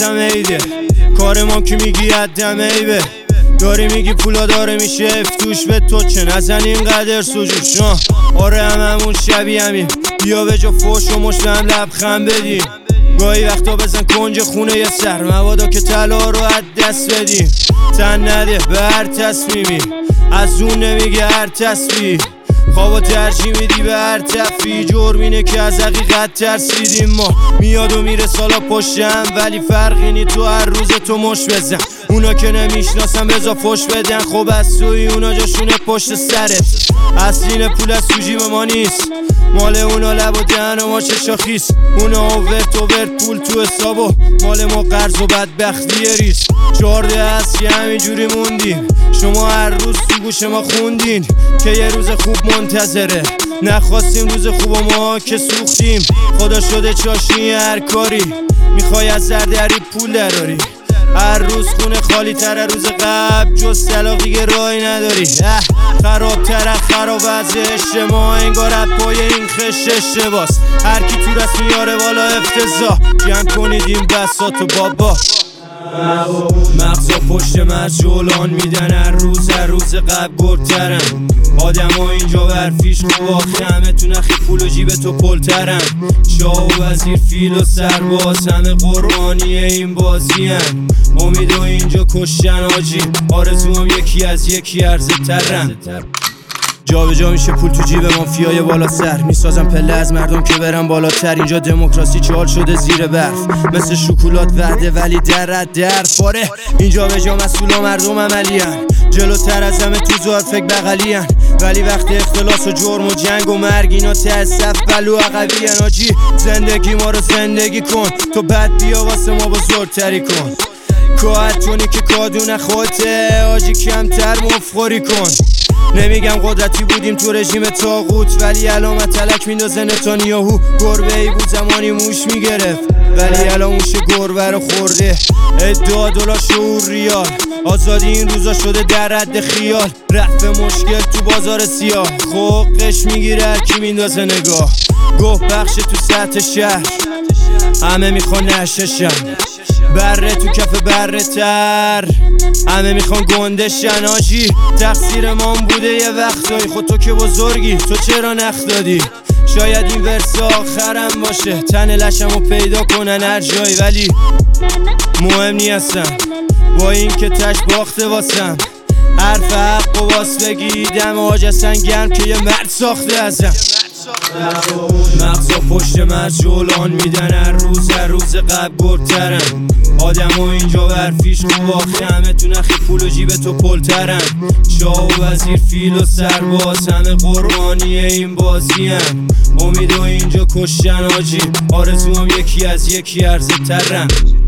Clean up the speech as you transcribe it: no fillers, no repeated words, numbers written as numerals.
ازم عیده کار ما که میگی عدم عیبه داری میگی پولا داره میشه افتوش به تو چه نزن اینقدر سجوش آره همون شبیه همیم بیا به جا فوش و مشت هم لبخند بدیم گاهی وقتا بزن کنج خونه یه سر مبادا که طلا رو از دست بدیم تن نده به هر تصمیمی از اون نمیگه هر تصویر خوابا ترجیح میدی به هر تفی جرم اینه که از حقیقت ترسیدیم ما میاد و میره سالا پشتم ولی فرقی نی تو هر روز تو مش بزن اونا که نمیشناسن بزا فش بدن خب از توی اونا جاشونه پشت سرت اصلین پول از تو جیب ما نیست مال اونا لب و دهن و ما چشا خیس اونا اوورت پول تو حسابو مال ما قرض و بدبختی ریس 14 هست که همینجوری موندیم شما هر روز تو گوش ما خوندین که یه روز خوب منتظره نخواستیم روز خوب و ما که سوختیم خدا شده چاشنی هر کاری میخوای از زردری پول دراری هر روز خونه خالی تره روز قبل جز طلاقی که راهی نداری خراب تره خراب از اجتماع انگار پای این خش اشتباس هر کی تو رسم میاره والا افتضاح جمع کنید این بساط و بابا مغزا پشت مرز جولان میدن هر روز قبل گرترن آدم ها اینجا برفیش خواه همه تو نخی پول و جیب تو پلترن شاه و وزیر فیل و سرباز همه قربانی این بازی هن امید و اینجا کشتن آجی آرزوام یکی از یکی عرض ترن جا به جا میشه پول تو جیب مافیای بالا سر میسازم پله از مردم که برن بالاتر اینجا دموکراسی چال شده زیر برف مثل شکلات وعده ولی در پاره اینجا به جا مسئولا مردم عملی هن جلوتر از همه تو زار فکر بغلی هن ولی وقت اختلاس و جرم و جنگ و مرگ اینا تأسف بلو عقبی هن آجی زندگی ما رو زندگی کن تو بد بیا واسه ما بزرگتری کن کاهتونی که کادون خودته آجی کمتر مفخوری کن نمیگم قدرتی بودیم تو رژیم طاغوت ولی علامت تلک میندازه نتانیاهو گربه ای بود زمانی موش میگرفت ولی الان موش گربه رو خورده ادعا دلار شعور ریال آزادی این روزا شده در رد خیال رفع مشکل تو بازار سیاه خوقش میگیره هر کی میندازه نگاه گوه بخش تو سطح شهر همه میخوان نششن بره تو کف بره تر همه میخوان گندشن آجی تقصیر ما بوده یه وقتایی خود تو که بزرگی تو چرا نخ دادی شاید این ورس آخرم باشه تن لشمو پیدا کنن هر جایی ولی مهم نیستن با این که تش باخته واسم حرف حق و واس بگیدم آجستن گرم که یه مرد ساخته ازم مغزا پشت مرز جولان میدن هر روز قبل گرترن آدم ها اینجا برفیش خواه همه تو نخی پول و جیب تو پلترن شاه و وزیر فیل و سرباز همه قربانی این بازی هن امید و اینجا کشتن آجی آرزوام یکی از یکی عرض ترن